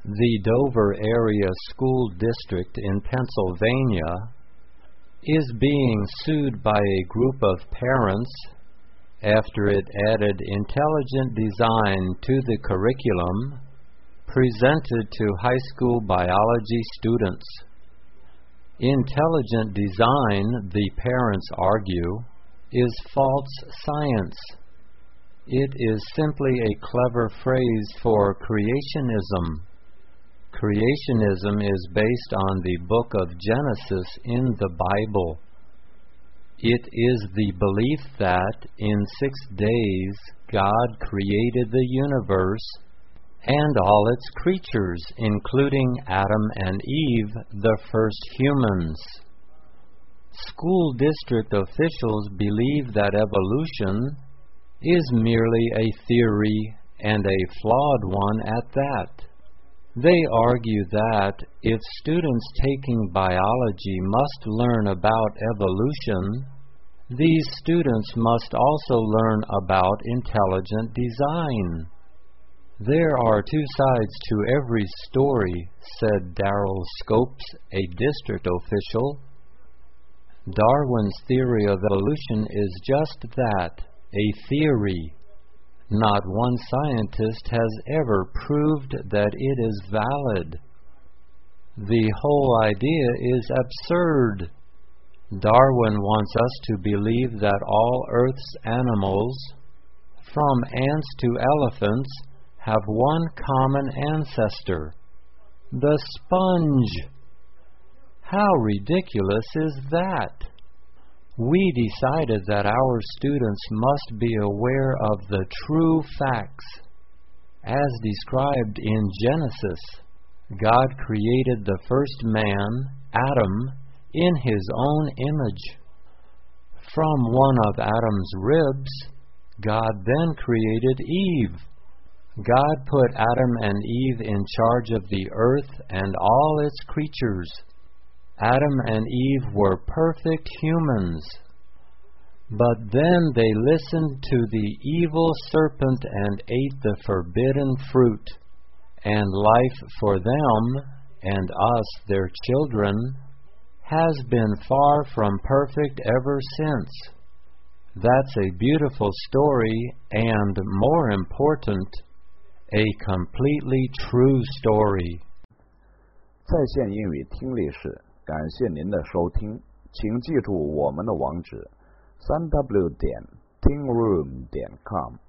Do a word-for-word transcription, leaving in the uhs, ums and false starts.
The Dover Area School District in Pennsylvania is being sued by a group of parents after it added intelligent design to the curriculum presented to high school biology students. Intelligent design, the parents argue, is false science. It is simply a clever phrase for creationism. Creationism is based on the book of Genesis in the Bible. It is the belief that in six days God created the universe and all its creatures, including Adam and Eve, the first humans. School district officials believe that evolution is merely a theory, and a flawed one at that. They argue that if students taking biology must learn about evolution, these students must also learn about intelligent design. There are two sides to every story, said Darrell Scopes, a district official. Darwin's theory of evolution is just that, a theory. Not one scientist has ever proved that it is valid. The whole idea is absurd. Darwin wants us to believe that all Earth's animals, from ants to elephants, have one common ancestor, the sponge. How ridiculous is that? We decided that our students must be aware of the true facts. As described in Genesis, God created the first man, Adam, in his own image. From one of Adam's ribs, God then created Eve. God put Adam and Eve in charge of the earth and all its creatures. Adam and Eve were perfect humans. But then they listened to the evil serpent and ate the forbidden fruit, and life for them, and us, their children, has been far from perfect ever since. That's a beautiful story, and more important, a completely true story. 在线英语听力室，感谢您的收听，请记住我们的网址：三 w 点 tingroom 点 com。